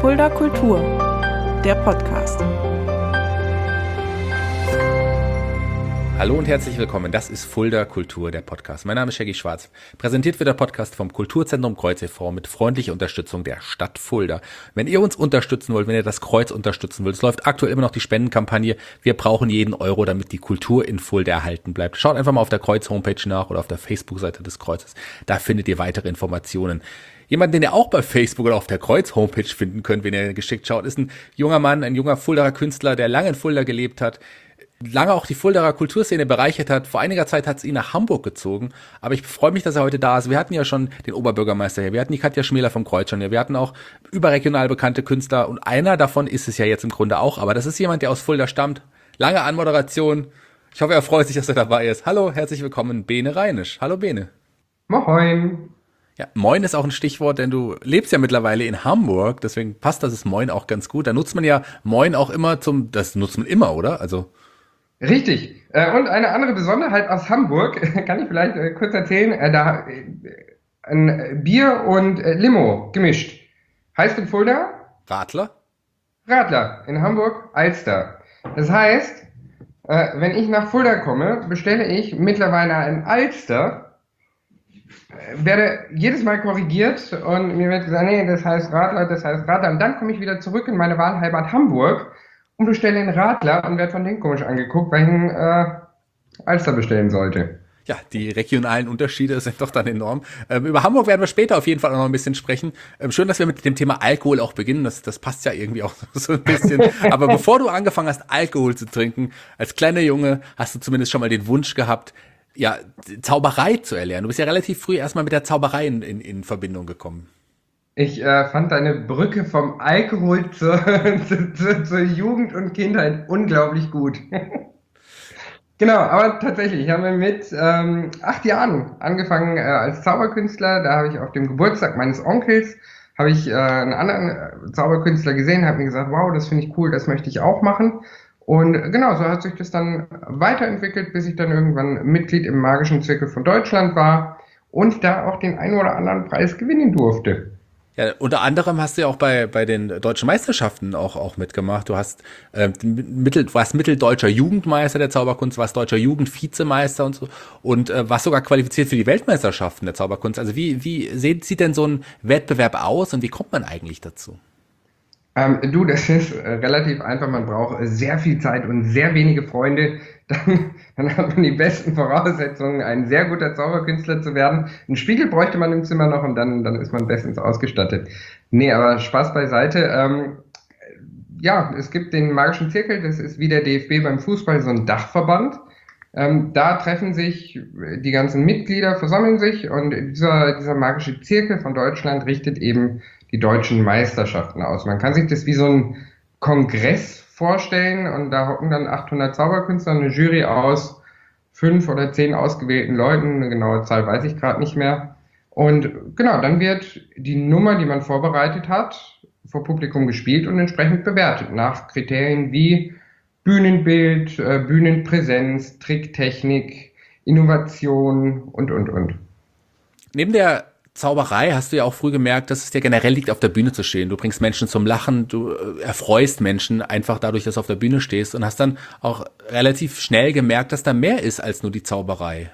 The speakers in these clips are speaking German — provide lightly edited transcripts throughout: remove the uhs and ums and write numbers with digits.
Fulda Kultur, der Podcast. Hallo und herzlich willkommen, das ist Fulda Kultur, der Podcast. Mein Name ist Shaggy Schwarz. Präsentiert wird der Podcast vom Kulturzentrum Kreuz e.V. mit freundlicher Unterstützung der Stadt Fulda. Wenn ihr uns unterstützen wollt, wenn ihr das Kreuz unterstützen wollt, es läuft aktuell immer noch die Spendenkampagne. Wir brauchen jeden Euro, damit die Kultur in Fulda erhalten bleibt. Schaut einfach mal auf der Kreuz-Homepage nach oder auf der Facebook-Seite des Kreuzes. Da findet ihr weitere Informationen. Jemand, den ihr auch bei Facebook oder auf der Kreuz-Homepage finden könnt, wenn ihr geschickt schaut, ist ein junger Mann, ein junger Fuldaer Künstler, der lange in Fulda gelebt hat, lange auch die Fuldaer Kulturszene bereichert hat. Vor einiger Zeit hat es ihn nach Hamburg gezogen, aber ich freue mich, dass er heute da ist. Wir hatten ja schon den Oberbürgermeister hier, wir hatten die Katja Schmäler vom Kreuz schon hier, wir hatten auch überregional bekannte Künstler und einer davon ist es ja jetzt im Grunde auch, aber das ist jemand, der aus Fulda stammt. Lange Anmoderation. Ich hoffe, er freut sich, dass er dabei ist. Hallo, herzlich willkommen, Bene Reinisch. Hallo, Bene. Moin. Ja, Moin ist auch ein Stichwort, denn du lebst ja mittlerweile in Hamburg, deswegen passt das Moin auch ganz gut. Da nutzt man ja Moin auch immer das nutzt man immer, oder? Also Richtig. Und eine andere Besonderheit aus Hamburg, kann ich vielleicht kurz erzählen, ein Bier und Limo gemischt. Heißt in Fulda? Radler? Radler. In Hamburg Alster. Das heißt, wenn ich nach Fulda komme, bestelle ich mittlerweile ein Alster, werde jedes Mal korrigiert und mir wird gesagt, nee, das heißt Radler, das heißt Radler. Und dann komme ich wieder zurück in meine Wahlheimat Hamburg und bestelle den Radler und werde von denen komisch angeguckt, weil ich einen Alster bestellen sollte. Ja, die regionalen Unterschiede sind doch dann enorm. Über Hamburg werden wir später auf jeden Fall auch noch ein bisschen sprechen. Schön, dass wir mit dem Thema Alkohol auch beginnen. Das passt ja irgendwie auch so ein bisschen. Aber bevor du angefangen hast, Alkohol zu trinken, als kleiner Junge hast du zumindest schon mal den Wunsch gehabt, ja, Zauberei zu erlernen. Du bist ja relativ früh erstmal mit der Zauberei in Verbindung gekommen. Ich fand deine Brücke vom Alkohol zur Jugend und Kindheit unglaublich gut. Genau, aber tatsächlich, ich habe mit 8 Jahren angefangen als Zauberkünstler. Da habe ich auf dem Geburtstag meines Onkels einen anderen Zauberkünstler gesehen, habe mir gesagt, wow, das finde ich cool, das möchte ich auch machen. Und genau, so hat sich das dann weiterentwickelt, bis ich dann irgendwann Mitglied im Magischen Zirkel von Deutschland war und da auch den einen oder anderen Preis gewinnen durfte. Ja, unter anderem hast du ja auch bei den deutschen Meisterschaften auch mitgemacht. Du hast warst mitteldeutscher Jugendmeister der Zauberkunst, warst deutscher Jugendvizemeister und so und warst sogar qualifiziert für die Weltmeisterschaften der Zauberkunst. Also wie sieht denn so ein Wettbewerb aus und wie kommt man eigentlich dazu? Das ist relativ einfach. Man braucht sehr viel Zeit und sehr wenige Freunde. Dann hat man die besten Voraussetzungen, ein sehr guter Zauberkünstler zu werden. Einen Spiegel bräuchte man im Zimmer noch und dann ist man bestens ausgestattet. Nee, aber Spaß beiseite. Ja, es gibt den Magischen Zirkel, das ist wie der DFB beim Fußball, so ein Dachverband. Da treffen sich die ganzen Mitglieder, versammeln sich und dieser Magische Zirkel von Deutschland richtet eben die deutschen Meisterschaften aus. Man kann sich das wie so ein Kongress vorstellen und da hocken dann 800 Zauberkünstler, eine Jury aus 5 oder 10 ausgewählten Leuten, eine genaue Zahl weiß ich gerade nicht mehr. Und genau, dann wird die Nummer, die man vorbereitet hat, vor Publikum gespielt und entsprechend bewertet nach Kriterien wie Bühnenbild, Bühnenpräsenz, Tricktechnik, Innovation und. Neben der Zauberei hast du ja auch früh gemerkt, dass es dir generell liegt, auf der Bühne zu stehen. Du bringst Menschen zum Lachen, du erfreust Menschen einfach dadurch, dass du auf der Bühne stehst und hast dann auch relativ schnell gemerkt, dass da mehr ist als nur die Zauberei.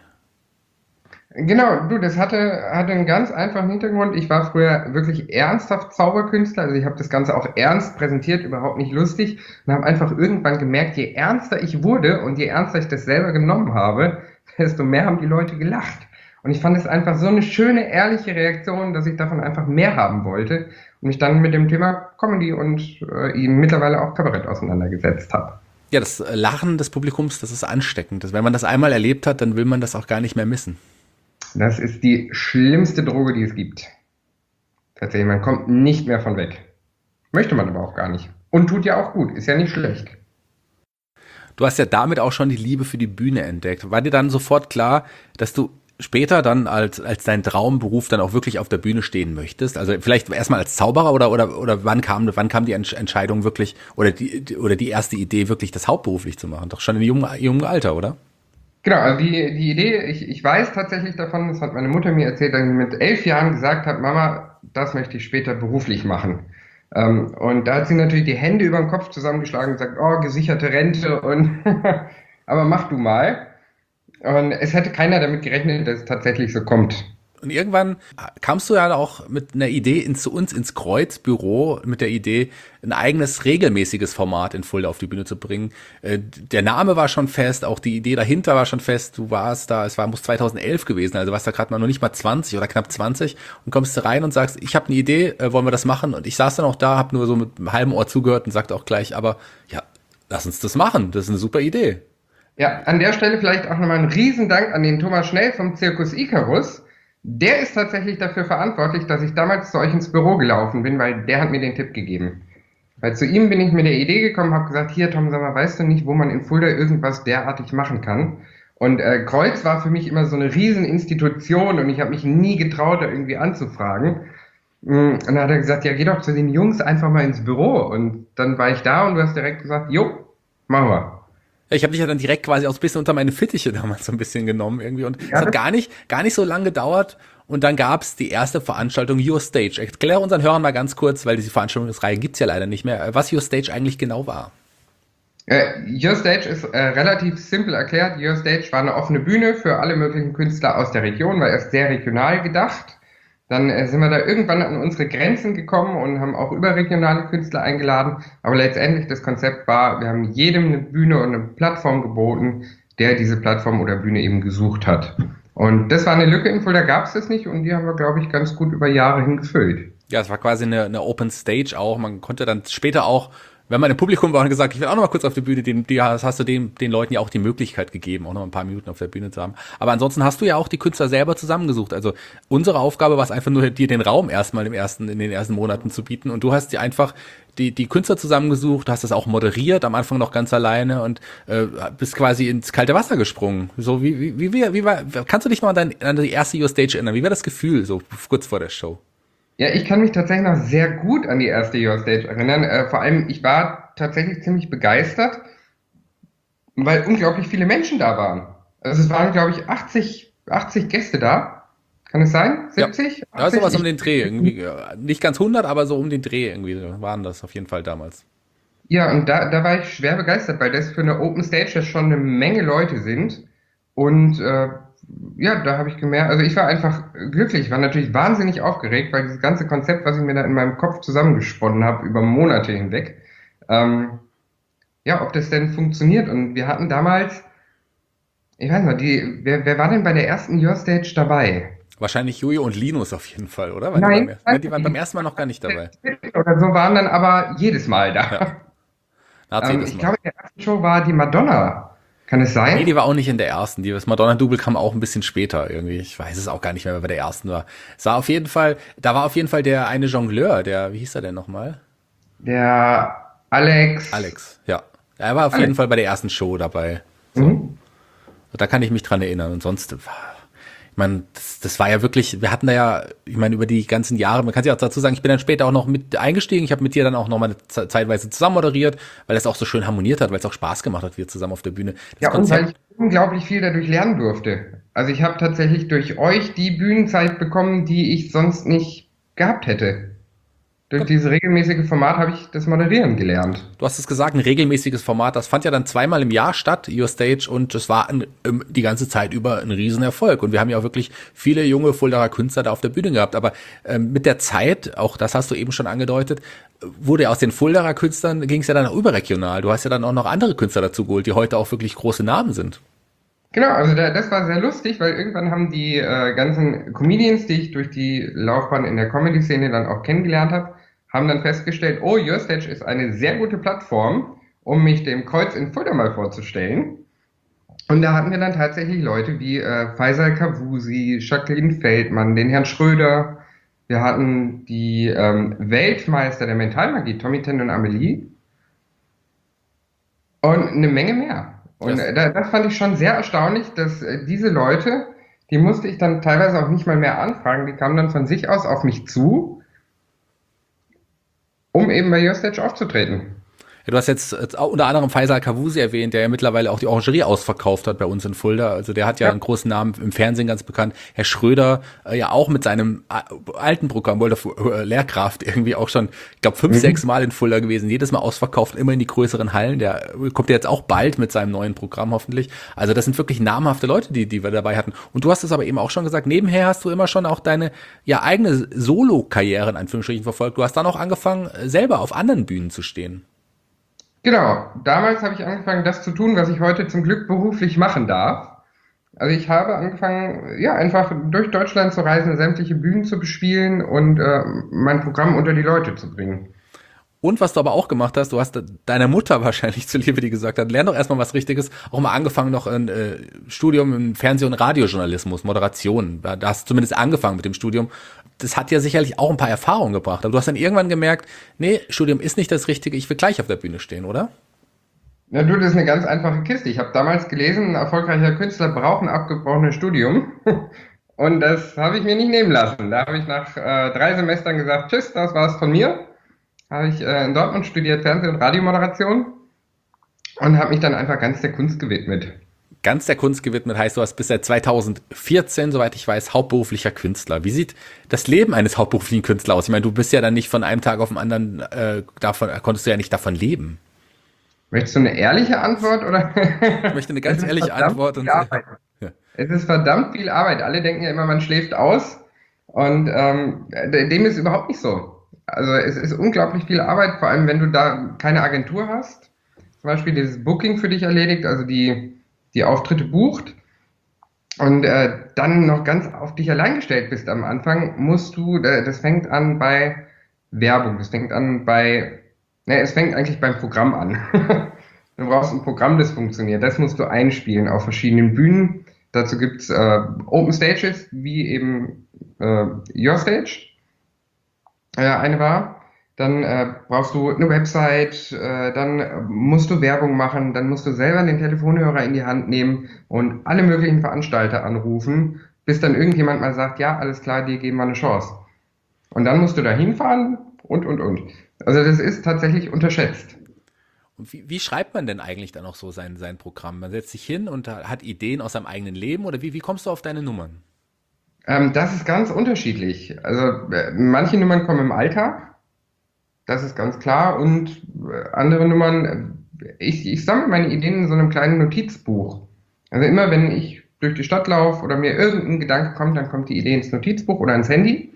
Genau, das hatte einen ganz einfachen Hintergrund. Ich war früher wirklich ernsthaft Zauberkünstler, also ich habe das Ganze auch ernst präsentiert, überhaupt nicht lustig und habe einfach irgendwann gemerkt, je ernster ich wurde und je ernster ich das selber genommen habe, desto mehr haben die Leute gelacht. Und ich fand es einfach so eine schöne, ehrliche Reaktion, dass ich davon einfach mehr haben wollte und mich dann mit dem Thema Comedy und mittlerweile auch Kabarett auseinandergesetzt habe. Ja, das Lachen des Publikums, das ist ansteckend. Wenn man das einmal erlebt hat, dann will man das auch gar nicht mehr missen. Das ist die schlimmste Droge, die es gibt. Tatsächlich, man kommt nicht mehr von weg. Möchte man aber auch gar nicht. Und tut ja auch gut, ist ja nicht schlecht. Du hast ja damit auch schon die Liebe für die Bühne entdeckt. War dir dann sofort klar, dass du später dann als dein Traumberuf dann auch wirklich auf der Bühne stehen möchtest? Also vielleicht erstmal als Zauberer oder wann kam die Entscheidung wirklich oder die erste Idee wirklich das hauptberuflich zu machen? Doch schon in jungen Alter, oder? Genau, also die Idee, ich weiß tatsächlich davon, das hat meine Mutter mir erzählt, dass ich mit 11 Jahren gesagt habe, Mama, das möchte ich später beruflich machen. Und da hat sie natürlich die Hände über den Kopf zusammengeschlagen und gesagt, oh, gesicherte Rente und aber mach du mal. Und es hätte keiner damit gerechnet, dass es tatsächlich so kommt. Und irgendwann kamst du ja auch mit einer Idee zu uns ins Kreuzbüro, mit der Idee, ein eigenes regelmäßiges Format in Fulda auf die Bühne zu bringen. Der Name war schon fest, auch die Idee dahinter war schon fest. Du warst da, muss 2011 gewesen, also warst da gerade mal noch nicht mal 20 oder knapp 20 und kommst da rein und sagst, ich habe eine Idee, wollen wir das machen? Und ich saß dann auch da, habe nur so mit einem halben Ohr zugehört und sagte auch gleich, aber ja, lass uns das machen, das ist eine super Idee. Ja, an der Stelle vielleicht auch nochmal einen Riesendank an den Thomas Schnell vom Zirkus Icarus. Der ist tatsächlich dafür verantwortlich, dass ich damals zu euch ins Büro gelaufen bin, weil der hat mir den Tipp gegeben. Weil zu ihm bin ich mit der Idee gekommen, habe gesagt, hier Tom, sag mal, weißt du nicht, wo man in Fulda irgendwas derartig machen kann? Und Kreuz war für mich immer so eine Rieseninstitution und ich habe mich nie getraut, da irgendwie anzufragen. Und dann hat er gesagt, ja, geh doch zu den Jungs einfach mal ins Büro. Und dann war ich da und du hast direkt gesagt, jo, machen wir. Ich habe dich ja dann direkt quasi auch ein bisschen unter meine Fittiche damals so ein bisschen genommen irgendwie und es hat gar nicht so lange gedauert und dann gab's die erste Veranstaltung Your Stage. Erkläre unseren Hörern mal ganz kurz, weil diese Veranstaltungsreihe gibt's ja leider nicht mehr, was Your Stage eigentlich genau war. Your Stage ist relativ simpel erklärt. Your Stage war eine offene Bühne für alle möglichen Künstler aus der Region, war erst sehr regional gedacht. Dann sind wir da irgendwann an unsere Grenzen gekommen und haben auch überregionale Künstler eingeladen. Aber letztendlich das Konzept war, wir haben jedem eine Bühne und eine Plattform geboten, der diese Plattform oder Bühne eben gesucht hat. Und das war eine Lücke in Fulda, gab es das nicht und die haben wir, glaube ich, ganz gut über Jahre hin gefüllt. Ja, es war quasi eine Open Stage auch. Man konnte dann später auch, wenn man im Publikum war und gesagt, ich will auch noch mal kurz auf die Bühne, hast du den Leuten ja auch die Möglichkeit gegeben, auch noch ein paar Minuten auf der Bühne zu haben. Aber ansonsten hast du ja auch die Künstler selber zusammengesucht. Also unsere Aufgabe war es einfach nur, dir den Raum erstmal in den ersten Monaten zu bieten. Und du hast dir einfach die Künstler zusammengesucht, hast das auch moderiert, am Anfang noch ganz alleine und bist quasi ins kalte Wasser gesprungen. So wie war, kannst du dich noch an die erste Your Stage erinnern? Wie war das Gefühl so kurz vor der Show? Ja, ich kann mich tatsächlich noch sehr gut an die erste Your Stage erinnern. Vor allem, ich war tatsächlich ziemlich begeistert, weil unglaublich viele Menschen da waren. Also es waren, glaube ich, 80 Gäste da. Kann es sein? 70? Ja, 80? Sowas um den Dreh. Irgendwie, nicht ganz 100, aber so um den Dreh irgendwie waren das auf jeden Fall damals. Ja, und da war ich schwer begeistert, weil das für eine Open Stage das schon eine Menge Leute sind. Und ja, da habe ich gemerkt, also ich war einfach glücklich, ich war natürlich wahnsinnig aufgeregt, weil dieses ganze Konzept, was ich mir da in meinem Kopf zusammengesponnen habe, über Monate hinweg, ja, ob das denn funktioniert. Und wir hatten damals, ich weiß nicht, wer war denn bei der ersten Your Stage dabei? Wahrscheinlich Jojo und Linus auf jeden Fall, oder? Nein, die waren beim ersten Mal noch gar nicht dabei. Oder so waren dann aber jedes Mal da. Ja. Ich glaube, in der ersten Show war die Madonna. Kann es sein? Nee, die war auch nicht in der ersten. Das Madonna-Double kam auch ein bisschen später irgendwie. Ich weiß es auch gar nicht mehr, wer bei der ersten war. Da war auf jeden Fall der eine Jongleur, wie hieß er denn nochmal? Der Alex. Alex, ja. Er war auf jeden Fall bei der ersten Show dabei. So. Mhm. Da kann ich mich dran erinnern. Und sonst, ich meine, das war ja wirklich, wir hatten da ja, ich meine, über die ganzen Jahre, man kann sich auch dazu sagen, ich bin dann später auch noch mit eingestiegen, ich habe mit dir dann auch noch mal zeitweise zusammen moderiert, weil das auch so schön harmoniert hat, weil es auch Spaß gemacht hat, wir zusammen auf der Bühne. Ja, und weil ich unglaublich viel dadurch lernen durfte. Also ich habe tatsächlich durch euch die Bühnenzeit bekommen, die ich sonst nicht gehabt hätte. Durch dieses regelmäßige Format habe ich das Moderieren gelernt. Du hast es gesagt, ein regelmäßiges Format. Das fand ja dann zweimal im Jahr statt, Your Stage, und es war die ganze Zeit über ein Riesenerfolg. Und wir haben ja auch wirklich viele junge Fuldaer Künstler da auf der Bühne gehabt. Aber mit der Zeit, auch das hast du eben schon angedeutet, wurde ja aus den Fuldaer Künstlern, ging es ja dann auch überregional. Du hast ja dann auch noch andere Künstler dazu geholt, die heute auch wirklich große Namen sind. Genau, also das war sehr lustig, weil irgendwann haben die ganzen Comedians, die ich durch die Laufbahn in der Comedy-Szene dann auch kennengelernt habe, haben dann festgestellt, oh, Your Stage ist eine sehr gute Plattform, um mich dem Kreuz in Fulda mal vorzustellen. Und da hatten wir dann tatsächlich Leute wie Faisal Kavusi, Jacqueline Feldmann, den Herrn Schröder. Wir hatten die Weltmeister der Mentalmagie, Tommy Tend und Amelie. Und eine Menge mehr. Und das fand ich schon sehr erstaunlich, dass diese Leute, die musste ich dann teilweise auch nicht mal mehr anfragen, die kamen dann von sich aus auf mich zu, um eben bei Your Stage aufzutreten. Ja, du hast jetzt auch unter anderem Faisal Kavusi erwähnt, der ja mittlerweile auch die Orangerie ausverkauft hat bei uns in Fulda. Also der hat ja einen großen Namen im Fernsehen, ganz bekannt. Herr Schröder ja auch mit seinem alten Programm World of Lehrkraft irgendwie auch schon, ich glaube 5, 6 Mal in Fulda gewesen. Jedes Mal ausverkauft, immer in die größeren Hallen. Der kommt ja jetzt auch bald mit seinem neuen Programm hoffentlich. Also das sind wirklich namhafte Leute, die wir dabei hatten. Und du hast es aber eben auch schon gesagt, nebenher hast du immer schon auch deine eigene Solo-Karriere in Anführungsstrichen verfolgt. Du hast dann auch angefangen, selber auf anderen Bühnen zu stehen. Genau, damals habe ich angefangen, das zu tun, was ich heute zum Glück beruflich machen darf. Also ich habe angefangen, ja, einfach durch Deutschland zu reisen, sämtliche Bühnen zu bespielen und mein Programm unter die Leute zu bringen. Und was du aber auch gemacht hast, du hast deiner Mutter wahrscheinlich zuliebe, die gesagt hat, lern doch erstmal was Richtiges, auch mal angefangen noch ein Studium im Fernseh- und Radiojournalismus, Moderation. Da hast du zumindest angefangen mit dem Studium. Das hat ja sicherlich auch ein paar Erfahrungen gebracht. Aber du hast dann irgendwann gemerkt, nee, Studium ist nicht das Richtige, ich will gleich auf der Bühne stehen, oder? Na du, das ist eine ganz einfache Kiste. Ich habe damals gelesen, ein erfolgreicher Künstler braucht ein abgebrochenes Studium. Und das habe ich mir nicht nehmen lassen. Da habe ich nach 3 Semestern gesagt, tschüss, das war's von mir. Habe ich in Dortmund studiert, Fernseh- und Radiomoderation und habe mich dann einfach ganz der Kunst gewidmet. Ganz der Kunst gewidmet heißt, du hast bis seit 2014, soweit ich weiß, hauptberuflicher Künstler. Wie sieht das Leben eines hauptberuflichen Künstlers aus? Ich meine, du bist ja dann nicht von einem Tag auf den anderen, konntest du ja nicht davon leben. Möchtest du eine ehrliche Antwort oder? Ich möchte eine ganz ehrliche Antwort. Ja. Es ist verdammt viel Arbeit. Alle denken ja immer, man schläft aus und dem ist überhaupt nicht so. Also es ist unglaublich viel Arbeit, vor allem wenn du da keine Agentur hast, zum Beispiel dieses Booking für dich erledigt, also die Auftritte bucht und dann noch ganz auf dich allein gestellt bist am Anfang, musst du, das fängt an bei Werbung, es fängt eigentlich beim Programm an. Du brauchst ein Programm, das funktioniert, das musst du einspielen auf verschiedenen Bühnen. Dazu gibt's Open Stages, wie eben Your Stage. Eine war, dann brauchst du eine Website, dann musst du Werbung machen, dann musst du selber den Telefonhörer in die Hand nehmen und alle möglichen Veranstalter anrufen, bis dann irgendjemand mal sagt, ja, alles klar, dir geben wir eine Chance. Und dann musst du da hinfahren und. Also das ist tatsächlich unterschätzt. Und wie schreibt man denn eigentlich dann auch so sein Programm? Man setzt sich hin und hat Ideen aus seinem eigenen Leben oder wie kommst du auf deine Nummern? Das ist ganz unterschiedlich. Also manche Nummern kommen im Alltag, das ist ganz klar, und andere Nummern, ich sammle meine Ideen in so einem kleinen Notizbuch. Also immer wenn ich durch die Stadt laufe oder mir irgendein Gedanke kommt, dann kommt die Idee ins Notizbuch oder ins Handy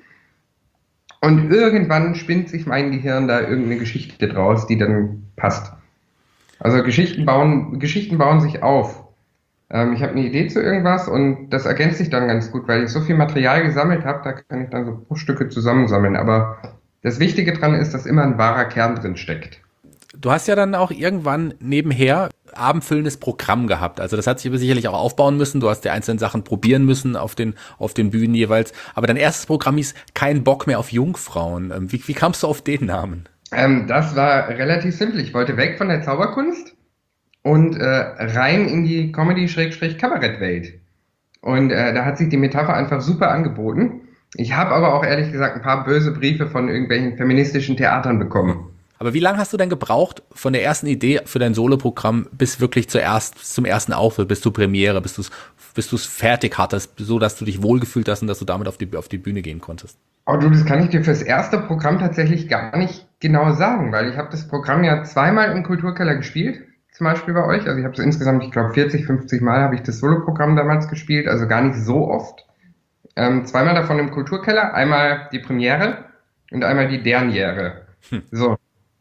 und irgendwann spinnt sich mein Gehirn da irgendeine Geschichte draus, die dann passt. Also Geschichten bauen sich auf. Ich habe eine Idee zu irgendwas und das ergänzt sich dann ganz gut, weil ich so viel Material gesammelt habe, da kann ich dann so Bruchstücke zusammensammeln. Aber das Wichtige dran ist, dass immer ein wahrer Kern drin steckt. Du hast ja dann auch irgendwann nebenher abendfüllendes Programm gehabt. Also das hat sich sicherlich auch aufbauen müssen. Du hast die einzelnen Sachen probieren müssen auf den Bühnen jeweils. Aber dein erstes Programm hieß Kein Bock mehr auf Jungfrauen. Wie kamst du auf den Namen? Das war relativ simpel. Ich wollte weg von der Zauberkunst und rein in die Comedy-Kabarett-Welt. Und da hat sich die Metapher einfach super angeboten. Ich habe aber auch ehrlich gesagt ein paar böse Briefe von irgendwelchen feministischen Theatern bekommen. Aber wie lange hast du denn gebraucht von der ersten Idee für dein Soloprogramm bis wirklich zum ersten Auftritt, bis zur Premiere, bis du es fertig hattest, so dass du dich wohlgefühlt hast und dass du damit auf die Bühne gehen konntest? Oh du, das kann ich dir fürs erste Programm tatsächlich gar nicht genau sagen, weil ich habe das Programm ja zweimal im Kulturkeller gespielt, zum Beispiel bei euch. Also ich habe so insgesamt, ich glaube 40, 50 Mal habe ich das Soloprogramm damals gespielt, also gar nicht so oft. Zweimal davon im Kulturkeller, einmal die Premiere und einmal die Derniere. So.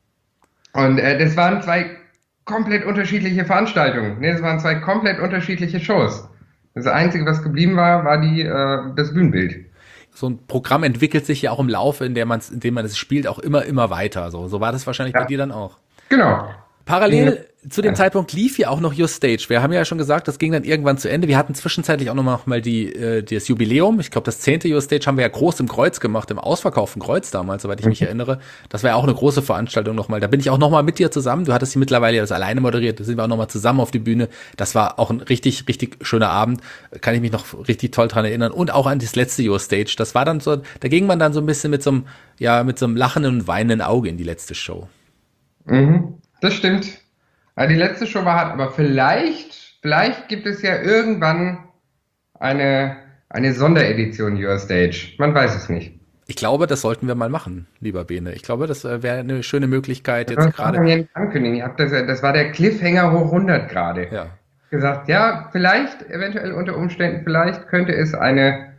Und das waren 2 komplett unterschiedliche Veranstaltungen. Nee, das waren 2 komplett unterschiedliche Shows. Das Einzige, was geblieben war, war das Bühnenbild. So ein Programm entwickelt sich ja auch im Laufe, in dem man es spielt, auch immer weiter. So war das wahrscheinlich bei dir dann auch. Genau. Parallel zu dem Zeitpunkt lief ja auch noch Your Stage. Wir haben ja schon gesagt, das ging dann irgendwann zu Ende. Wir hatten zwischenzeitlich auch noch mal das Jubiläum. Ich glaube, das 10. Your Stage haben wir ja groß im Kreuz gemacht, im ausverkauften Kreuz damals, soweit ich mich erinnere. Das war ja auch eine große Veranstaltung nochmal. Da bin ich auch nochmal mit dir zusammen. Du hattest sie mittlerweile das alleine moderiert. Da sind wir auch nochmal zusammen auf die Bühne. Das war auch ein richtig, richtig schöner Abend. Kann ich mich noch richtig toll dran erinnern. Und auch an das letzte Your Stage. Das war dann so, da ging man dann so ein bisschen mit so einem lachenden und weinenden Auge in die letzte Show. Mhm. Das stimmt. Die letzte Show war hart, aber vielleicht gibt es ja irgendwann eine Sonderedition Your Stage. Man weiß es nicht. Ich glaube, das sollten wir mal machen, lieber Bene. Ich glaube, das wäre eine schöne Möglichkeit jetzt Das kann gerade. man ja nicht ankündigen. Das war der Cliffhanger hoch 100 gerade. Ja. Gesagt, ja, vielleicht, eventuell unter Umständen, vielleicht könnte es eine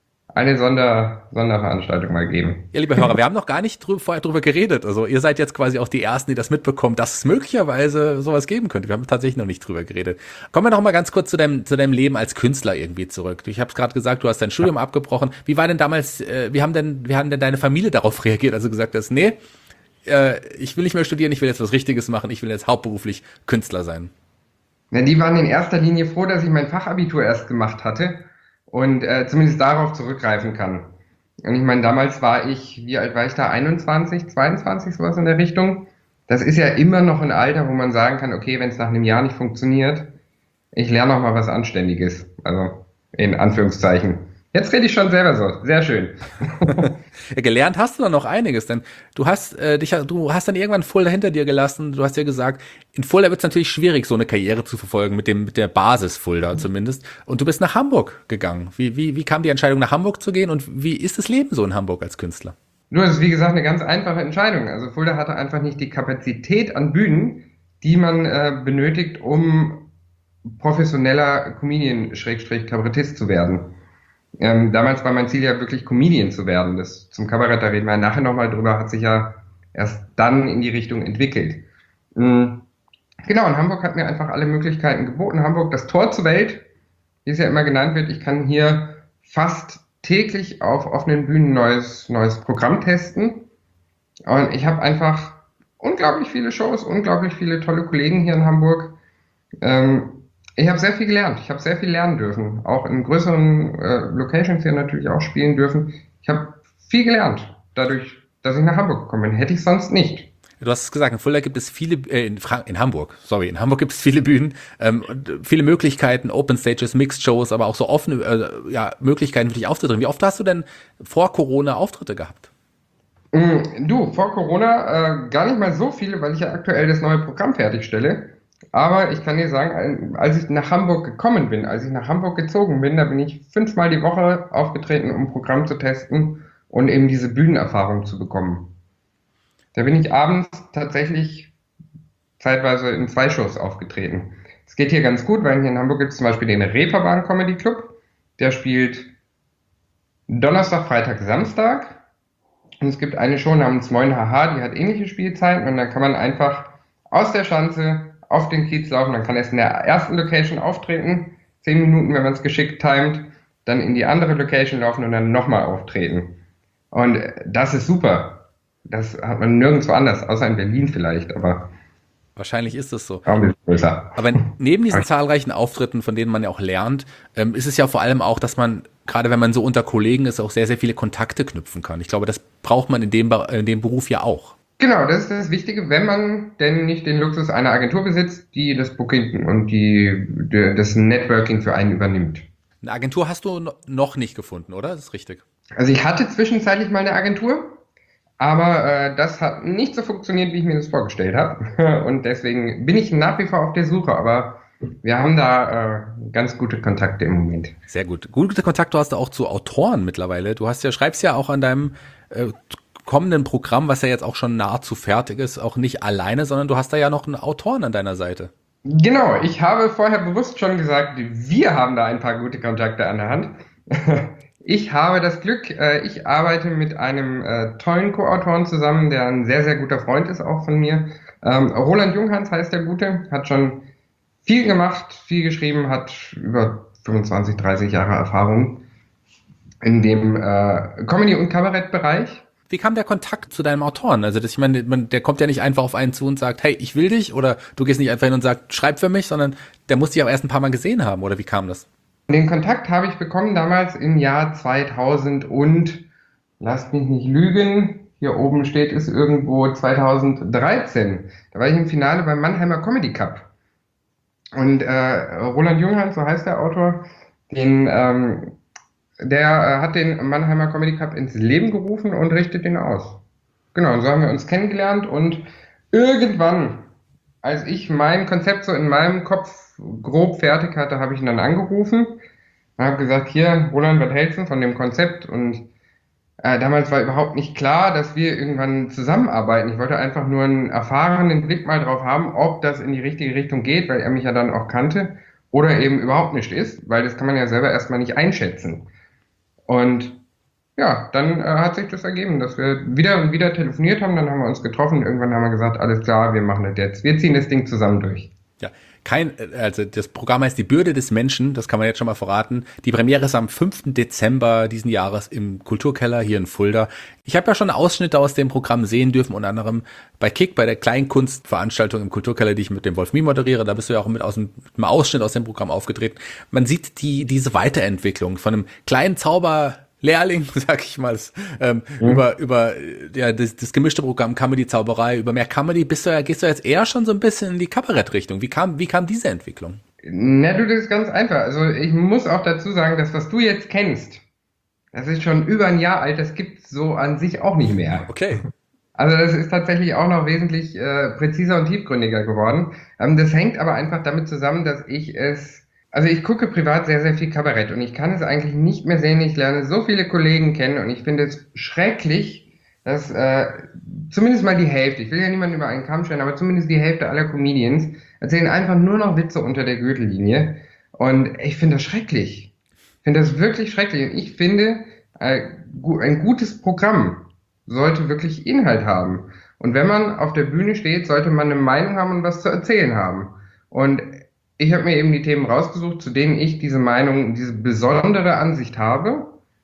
Sonderveranstaltung mal geben. Ja, liebe Hörer, wir haben noch gar nicht vorher drüber geredet. Also ihr seid jetzt quasi auch die Ersten, die das mitbekommen, dass es möglicherweise sowas geben könnte. Wir haben tatsächlich noch nicht drüber geredet. Kommen wir noch mal ganz kurz zu deinem Leben als Künstler irgendwie zurück. Ich habe es gerade gesagt, du hast dein Studium abgebrochen. Wie war denn damals, wie haben denn deine Familie darauf reagiert, als du gesagt hast, nee, ich will nicht mehr studieren, ich will jetzt was Richtiges machen, ich will jetzt hauptberuflich Künstler sein? Na, die waren in erster Linie froh, dass ich mein Fachabitur erst gemacht hatte und zumindest darauf zurückgreifen kann. Und ich meine, damals wie alt war ich da? 21, 22, sowas in der Richtung. Das ist ja immer noch ein Alter, wo man sagen kann, okay, wenn es nach einem Jahr nicht funktioniert, ich lerne noch mal was Anständiges. Also in Anführungszeichen. Jetzt rede ich schon selber so. Sehr schön. Ja, gelernt hast du dann noch einiges, denn du hast dann irgendwann Fulda hinter dir gelassen. Du hast ja gesagt, in Fulda wird es natürlich schwierig, so eine Karriere zu verfolgen mit der Basis Fulda zumindest. Und du bist nach Hamburg gegangen. Wie kam die Entscheidung, nach Hamburg zu gehen und wie ist das Leben so in Hamburg als Künstler? Nur, es ist wie gesagt eine ganz einfache Entscheidung. Also Fulda hatte einfach nicht die Kapazität an Bühnen, die man benötigt, um professioneller Comedian-Kabarettist zu werden. Damals war mein Ziel ja wirklich Comedian zu werden. Das zum Kabarett, da reden wir nachher nochmal drüber, hat sich ja erst dann in die Richtung entwickelt. Genau, und Hamburg hat mir einfach alle Möglichkeiten geboten. Hamburg, das Tor zur Welt, wie es ja immer genannt wird. Ich kann hier fast täglich auf offenen Bühnen neues Programm testen. Und ich habe einfach unglaublich viele Shows, unglaublich viele tolle Kollegen hier in Hamburg. Ich habe sehr viel gelernt. Ich habe sehr viel lernen dürfen. Auch in größeren Locations hier natürlich auch spielen dürfen. Ich habe viel gelernt, dadurch, dass ich nach Hamburg gekommen bin. Hätte ich sonst nicht. Du hast es gesagt, in Fulda gibt es in Hamburg gibt es viele Bühnen, viele Möglichkeiten, Open Stages, Mixed Shows, aber auch so offene Möglichkeiten für dich aufzutreten. Wie oft hast du denn vor Corona Auftritte gehabt? Du, vor Corona gar nicht mal so viele, weil ich ja aktuell das neue Programm fertigstelle. Aber ich kann dir sagen, als ich nach Hamburg gekommen bin, als ich nach Hamburg gezogen bin, da bin ich 5-mal die Woche aufgetreten, um ein Programm zu testen und eben diese Bühnenerfahrung zu bekommen. Da bin ich abends tatsächlich zeitweise in 2 Shows aufgetreten. Es geht hier ganz gut, weil hier in Hamburg gibt es zum Beispiel den Reeperbahn Comedy Club. Der spielt Donnerstag, Freitag, Samstag. Und es gibt eine Show namens Moin Haha, die hat ähnliche Spielzeiten. Und dann kann man einfach aus der Schanze auf den Kiez laufen. Dann kann erst in der ersten Location auftreten, 10 Minuten, wenn man es geschickt timet, dann in die andere Location laufen und dann nochmal auftreten. Und das ist super. Das hat man nirgendwo anders, außer in Berlin vielleicht, aber wahrscheinlich ist es so. Raum ist größer. Aber neben diesen zahlreichen Auftritten, von denen man ja auch lernt, ist es ja vor allem auch, dass man, gerade wenn man so unter Kollegen ist, auch sehr, sehr viele Kontakte knüpfen kann. Ich glaube, das braucht man in dem Beruf ja auch. Genau, das ist das Wichtige, wenn man denn nicht den Luxus einer Agentur besitzt, die das Booking und das Networking für einen übernimmt. Eine Agentur hast du noch nicht gefunden, oder? Das ist richtig. Also ich hatte zwischenzeitlich mal eine Agentur, aber das hat nicht so funktioniert, wie ich mir das vorgestellt habe. Und deswegen bin ich nach wie vor auf der Suche, aber wir haben da ganz gute Kontakte im Moment. Sehr gut. Gute Kontakte hast du auch zu Autoren mittlerweile. Du schreibst ja auch an deinem kommenden Programm, was ja jetzt auch schon nahezu fertig ist, auch nicht alleine, sondern du hast da ja noch einen Autoren an deiner Seite. Genau, ich habe vorher bewusst schon gesagt, wir haben da ein paar gute Kontakte an der Hand. Ich habe das Glück, ich arbeite mit einem tollen Co-Autoren zusammen, der ein sehr, sehr guter Freund ist, auch von mir. Roland Junghans heißt der Gute, hat schon viel gemacht, viel geschrieben, hat über 25, 30 Jahre Erfahrung in dem Comedy- und Kabarettbereich. Wie kam der Kontakt zu deinem Autoren? Also ich meine, der kommt ja nicht einfach auf einen zu und sagt, hey, ich will dich, oder du gehst nicht einfach hin und sagst, schreib für mich, sondern der muss dich auch erst ein paar Mal gesehen haben, oder wie kam das? Den Kontakt habe ich bekommen damals im Jahr 2000 und, lasst mich nicht lügen, hier oben steht es irgendwo 2013. Da war ich im Finale beim Mannheimer Comedy Cup. Und Roland Junghans, so heißt der Autor, der hat den Mannheimer Comedy Cup ins Leben gerufen und richtet den aus. Genau, und so haben wir uns kennengelernt und irgendwann als ich mein Konzept so in meinem Kopf grob fertig hatte, habe ich ihn dann angerufen und habe gesagt, hier, Roland, was hältst du von dem Konzept? Und damals war überhaupt nicht klar, dass wir irgendwann zusammenarbeiten. Ich wollte einfach nur einen erfahrenen Blick mal drauf haben, ob das in die richtige Richtung geht, weil er mich ja dann auch kannte, oder eben überhaupt nicht ist, weil das kann man ja selber erstmal nicht einschätzen. Und ja, dann hat sich das ergeben, dass wir wieder und wieder telefoniert haben, dann haben wir uns getroffen und irgendwann haben wir gesagt, alles klar, wir machen das jetzt. Wir ziehen das Ding zusammen durch. Ja, also das Programm heißt Die Bürde des Menschen, das kann man jetzt schon mal verraten. Die Premiere ist am 5. Dezember diesen Jahres im Kulturkeller hier in Fulda. Ich habe ja schon Ausschnitte aus dem Programm sehen dürfen, unter anderem bei KIK, bei der Kleinkunstveranstaltung im Kulturkeller, die ich mit dem Wolf Mie moderiere. Da bist du ja auch mit einem Ausschnitt aus dem Programm aufgetreten. Man sieht diese Weiterentwicklung von einem kleinen Zauberlehrling, sag ich mal, über das gemischte Programm Comedy Zauberei, über mehr Comedy, gehst du jetzt eher schon so ein bisschen in die Kabarettrichtung. Wie kam diese Entwicklung? Na du, das ist ganz einfach. Also ich muss auch dazu sagen, dass was du jetzt kennst, das ist schon über ein Jahr alt, das gibt's so an sich auch nicht mehr. Okay. Also das ist tatsächlich auch noch wesentlich präziser und tiefgründiger geworden. Das hängt aber einfach damit zusammen, dass ich gucke privat sehr, sehr viel Kabarett und ich kann es eigentlich nicht mehr sehen. Ich lerne so viele Kollegen kennen und ich finde es schrecklich, dass zumindest mal die Hälfte, ich will ja niemanden über einen Kamm stellen, aber zumindest die Hälfte aller Comedians erzählen einfach nur noch Witze unter der Gürtellinie und ich finde das schrecklich. Ich finde das wirklich schrecklich und ich finde, ein gutes Programm sollte wirklich Inhalt haben. Und wenn man auf der Bühne steht, sollte man eine Meinung haben und was zu erzählen haben. Und ich habe mir eben die Themen rausgesucht, zu denen ich diese Meinung, diese besondere Ansicht habe.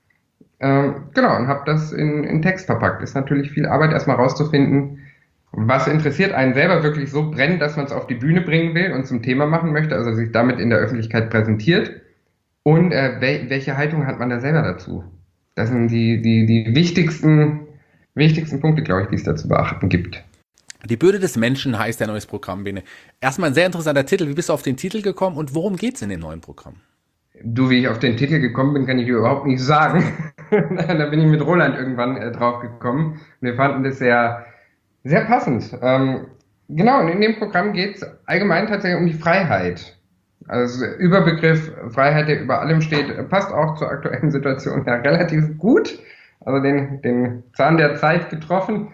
Genau, und habe das in Text verpackt. Ist natürlich viel Arbeit, erstmal rauszufinden, was interessiert einen selber wirklich so brennend, dass man es auf die Bühne bringen will und zum Thema machen möchte, also sich damit in der Öffentlichkeit präsentiert. Und welche Haltung hat man da selber dazu? Das sind die wichtigsten Punkte, glaube ich, die es da zu beachten gibt. Die Bürde des Menschen heißt der neues Programm, Bene. Erstmal ein sehr interessanter Titel. Wie bist du auf den Titel gekommen und worum geht's in dem neuen Programm? Du, wie ich auf den Titel gekommen bin, kann ich dir überhaupt nicht sagen. Da bin ich mit Roland irgendwann drauf gekommen. Und wir fanden das sehr, sehr passend. Genau, und in dem Programm geht's allgemein tatsächlich um die Freiheit. Also Überbegriff Freiheit, der über allem steht, passt auch zur aktuellen Situation ja relativ gut. Also den Zahn der Zeit getroffen.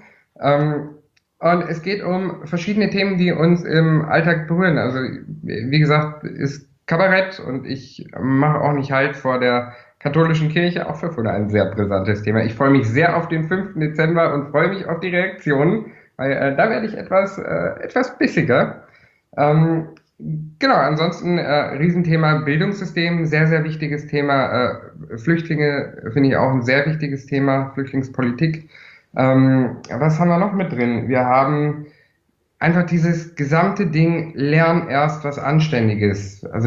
Und es geht um verschiedene Themen, die uns im Alltag berühren. Also wie gesagt, ist Kabarett und ich mache auch nicht Halt vor der katholischen Kirche, auch für Fulda ein sehr brisantes Thema. Ich freue mich sehr auf den 5. Dezember und freue mich auf die Reaktionen, weil da werde ich etwas bissiger. Genau, ansonsten Riesenthema Bildungssystem, sehr, sehr wichtiges Thema. Flüchtlinge finde ich auch ein sehr wichtiges Thema, Flüchtlingspolitik. Was haben wir noch mit drin? Wir haben einfach dieses gesamte Ding, lern erst was Anständiges. Also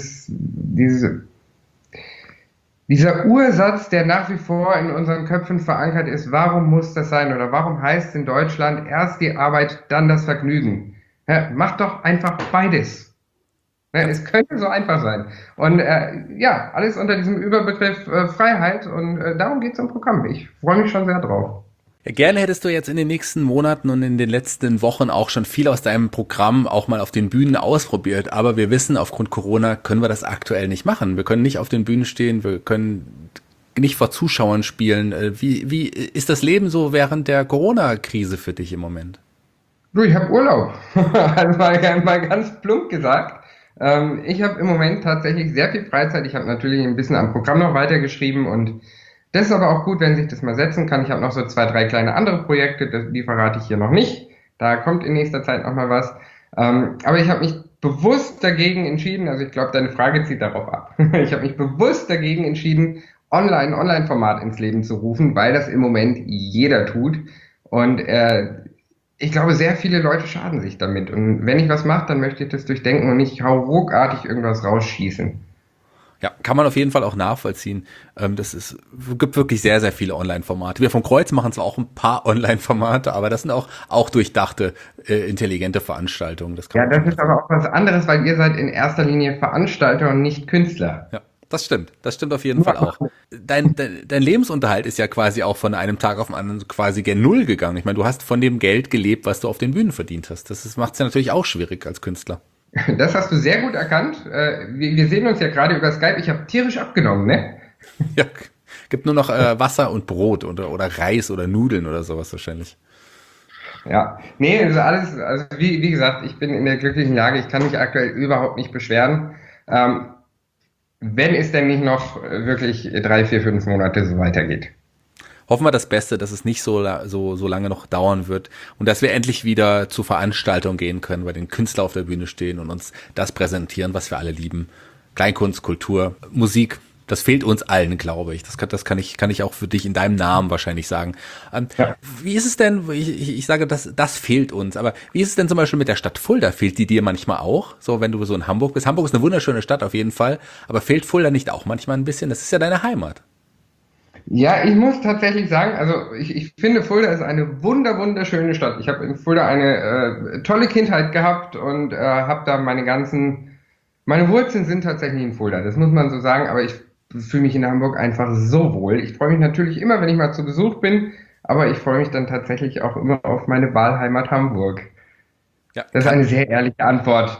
dieser Ursatz, der nach wie vor in unseren Köpfen verankert ist, warum muss das sein? Oder warum heißt in Deutschland erst die Arbeit, dann das Vergnügen? Ja, mach doch einfach beides. Ja, es könnte so einfach sein. Und ja, alles unter diesem Überbegriff Freiheit und darum geht es im Programm. Ich freue mich schon sehr drauf. Ja, gerne hättest du jetzt in den nächsten Monaten und in den letzten Wochen auch schon viel aus deinem Programm auch mal auf den Bühnen ausprobiert. Aber wir wissen, aufgrund Corona können wir das aktuell nicht machen. Wir können nicht auf den Bühnen stehen, wir können nicht vor Zuschauern spielen. Wie ist das Leben so während der Corona-Krise für dich im Moment? Du, ich habe Urlaub. Also mal ganz plump gesagt. Ich habe im Moment tatsächlich sehr viel Freizeit. Ich habe natürlich ein bisschen am Programm noch weitergeschrieben und das ist aber auch gut, wenn sich das mal setzen kann. Ich habe noch so 2, 3 kleine andere Projekte, die verrate ich hier noch nicht. Da kommt in nächster Zeit noch mal was. Aber ich habe mich bewusst dagegen entschieden, also ich glaube, deine Frage zieht darauf ab. Ich habe mich bewusst dagegen entschieden, ein Online-Format ins Leben zu rufen, weil das im Moment jeder tut. Und ich glaube, sehr viele Leute schaden sich damit. Und wenn ich was mache, dann möchte ich das durchdenken und nicht ruckartig irgendwas rausschießen. Ja, kann man auf jeden Fall auch nachvollziehen. Gibt wirklich sehr, sehr viele Online-Formate. Wir vom Kreuz machen zwar auch ein paar Online-Formate, aber das sind auch durchdachte, intelligente Veranstaltungen. Das ist aber auch was anderes, weil ihr seid in erster Linie Veranstalter und nicht Künstler. Ja, Das stimmt auf jeden Fall auch. Dein Lebensunterhalt ist ja quasi auch von einem Tag auf den anderen quasi gen Null gegangen. Ich meine, du hast von dem Geld gelebt, was du auf den Bühnen verdient hast. Das macht es ja natürlich auch schwierig als Künstler. Das hast du sehr gut erkannt. Wir sehen uns ja gerade über Skype. Ich habe tierisch abgenommen, ne? Ja, gibt nur noch Wasser und Brot oder Reis oder Nudeln oder sowas wahrscheinlich. Ja, nee, also wie gesagt, ich bin in der glücklichen Lage. Ich kann mich aktuell überhaupt nicht beschweren. Wenn es denn nicht noch wirklich 3, 4, 5 Monate so weitergeht. Hoffen wir das Beste, dass es nicht so lange noch dauern wird und dass wir endlich wieder zu Veranstaltungen gehen können, bei den Künstler auf der Bühne stehen und uns das präsentieren, was wir alle lieben. Kleinkunst, Kultur, Musik, das fehlt uns allen, glaube ich. Das kann ich auch für dich in deinem Namen wahrscheinlich sagen. Ja. Wie ist es denn, ich sage, das fehlt uns, aber wie ist es denn zum Beispiel mit der Stadt Fulda? Fehlt die dir manchmal auch? So, wenn du so in Hamburg bist. Hamburg ist eine wunderschöne Stadt auf jeden Fall, aber fehlt Fulda nicht auch manchmal ein bisschen? Das ist ja deine Heimat. Ja, ich muss tatsächlich sagen, also ich finde, Fulda ist eine wunderschöne Stadt. Ich habe in Fulda eine tolle Kindheit gehabt und habe da meine Wurzeln sind tatsächlich in Fulda, das muss man so sagen, aber ich fühle mich in Hamburg einfach so wohl. Ich freue mich natürlich immer, wenn ich mal zu Besuch bin, aber ich freue mich dann tatsächlich auch immer auf meine Wahlheimat Hamburg. Ja, das ist eine sehr ehrliche Antwort.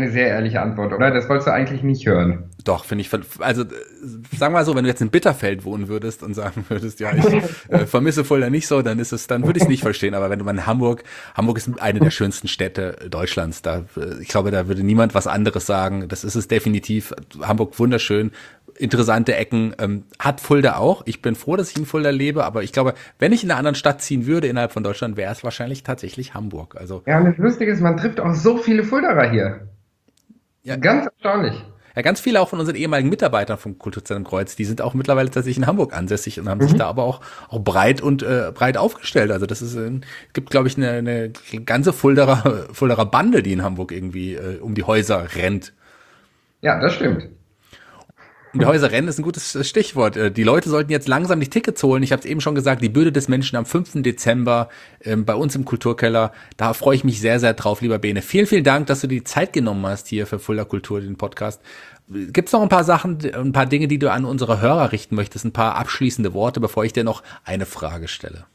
Oder? Das wolltest du eigentlich nicht hören. Doch, finde ich. Also, sagen wir mal so, wenn du jetzt in Bitterfeld wohnen würdest und sagen würdest, ja, ich vermisse Fulda nicht so, dann würde ich es nicht verstehen. Aber wenn du mal in Hamburg ist eine der schönsten Städte Deutschlands. Ich glaube, da würde niemand was anderes sagen. Das ist es definitiv. Hamburg wunderschön. Interessante Ecken, hat Fulda auch. Ich bin froh, dass ich in Fulda lebe, aber ich glaube, wenn ich in einer anderen Stadt ziehen würde innerhalb von Deutschland, wäre es wahrscheinlich tatsächlich Hamburg. Also, ja, und das Lustige ist, man trifft auch so viele Fuldaer hier. Ja, ganz erstaunlich. Ja, ganz viele auch von unseren ehemaligen Mitarbeitern vom Kulturzentrum Kreuz, die sind auch mittlerweile tatsächlich in Hamburg ansässig und haben sich da aber auch breit aufgestellt. Also das ist, gibt, glaube ich, eine ganze Fuldaer Bande, die in Hamburg irgendwie um die Häuser rennt. Ja, das stimmt. Um die Häuser rennen ist ein gutes Stichwort. Die Leute sollten jetzt langsam die Tickets holen. Ich habe es eben schon gesagt, die Bürde des Menschen am 5. Dezember bei uns im Kulturkeller. Da freue ich mich sehr, sehr drauf, lieber Bene. Vielen, vielen Dank, dass du die Zeit genommen hast hier für Fulda Kultur, den Podcast. Gibt es noch ein paar Dinge, die du an unsere Hörer richten möchtest? Ein paar abschließende Worte, bevor ich dir noch eine Frage stelle?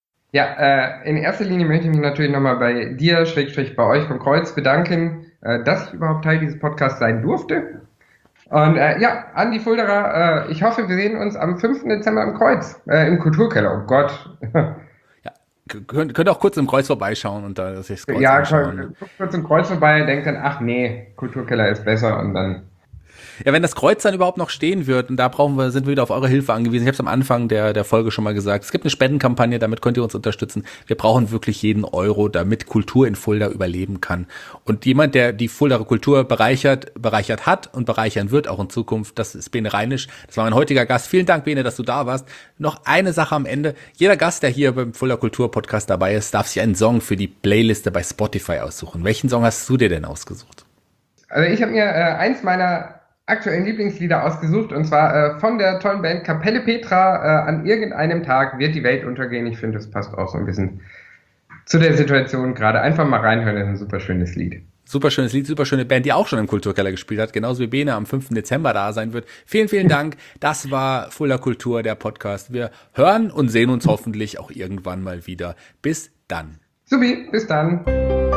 Ja, in erster Linie möchte ich mich natürlich nochmal bei dir, bei euch vom Kreuz bedanken, dass ich überhaupt Teil dieses Podcasts sein durfte. Und ja, an die Fuldaer, ich hoffe, wir sehen uns am 5. Dezember im Kreuz, im Kulturkeller, oh Gott. Ja, könnt auch kurz im Kreuz vorbeischauen und da sich das Kreuz anschauen. Ja, kurz im Kreuz vorbei, denkt dann, ach nee, Kulturkeller ist besser und dann... Ja, wenn das Kreuz dann überhaupt noch stehen wird, und da sind wir wieder auf eure Hilfe angewiesen. Ich habe es am Anfang der Folge schon mal gesagt. Es gibt eine Spendenkampagne, damit könnt ihr uns unterstützen. Wir brauchen wirklich jeden Euro, damit Kultur in Fulda überleben kann. Und jemand, der die Fuldaer Kultur bereichert hat und bereichern wird, auch in Zukunft, das ist Bene Reinisch. Das war mein heutiger Gast. Vielen Dank, Bene, dass du da warst. Noch eine Sache am Ende. Jeder Gast, der hier beim Fuldaer Kultur Podcast dabei ist, darf sich einen Song für die Playliste bei Spotify aussuchen. Welchen Song hast du dir denn ausgesucht? Also ich habe mir eins meiner aktuellen Lieblingslieder ausgesucht, und zwar von der tollen Band Kapelle Petra, an irgendeinem Tag wird die Welt untergehen. Ich finde, das passt auch so ein bisschen zu der Situation gerade. Einfach mal reinhören, das ist ein super schönes Lied. Super schönes Lied, super schöne Band, die auch schon im Kulturkeller gespielt hat, genauso wie Bene am 5. Dezember da sein wird. Vielen, vielen Dank. Das war Fulda Kultur, der Podcast. Wir hören und sehen uns hoffentlich auch irgendwann mal wieder. Bis dann. Supi, bis dann.